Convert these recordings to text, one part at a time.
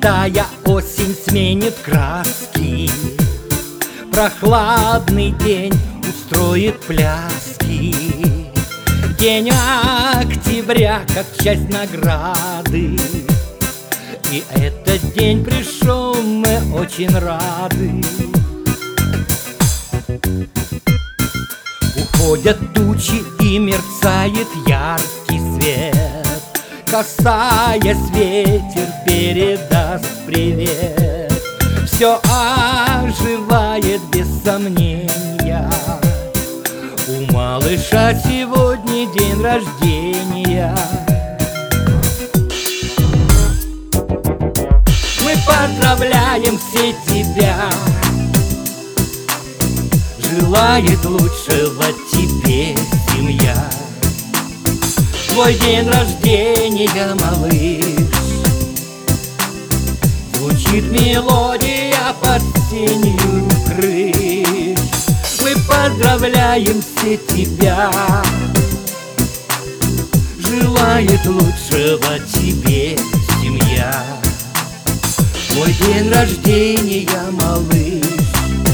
Молодая осень сменит краски, прохладный день устроит пляски. День октября, как часть награды, и этот день пришел, мы очень рады. Уходят тучи и мерцает яркий свет, касаясь, ветер передаст привет. Все оживает без сомнения, у малыша сегодня день рождения. Мы поздравляем все тебя, желает лучшего тебе семья. Твой день рождения, малыш, звучит мелодия под сенью крыш. Мы поздравляем все тебя, желает лучшего тебе семья. Твой день рождения, малыш,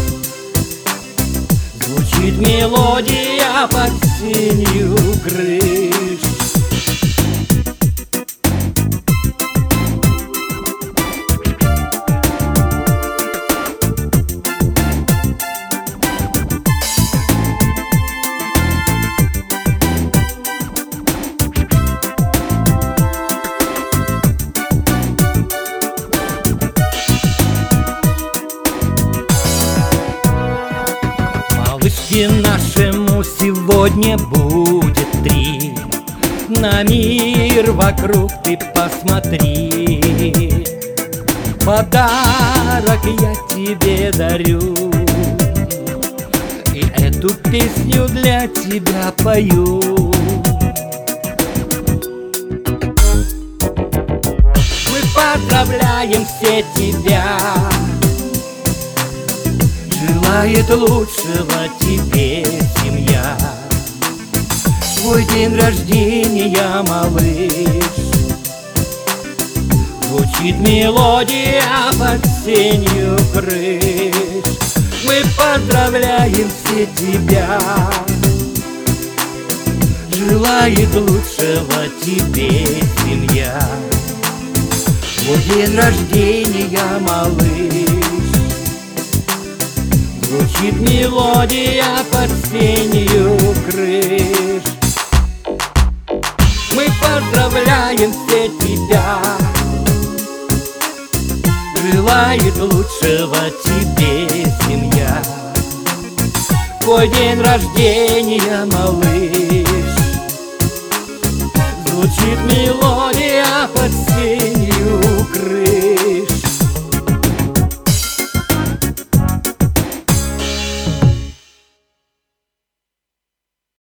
звучит мелодия под сенью крыш. Малышке нашему сегодня будет 3. На мир вокруг ты посмотри. Подарок я тебе дарю, и эту песню для тебя пою. Мы поздравляем все тебя, желает лучшего тебе семья. Твой день рождения, малыш, звучит мелодия под сенью крыш. Мы поздравляем все тебя, желает лучшего тебе семья. Твой день рождения, малыш, звучит мелодия под сенью крыш. Мы поздравляем все тебя, желает лучшего тебе семья. Твой день рождения, малыш, звучит мелодия под сенью крыш.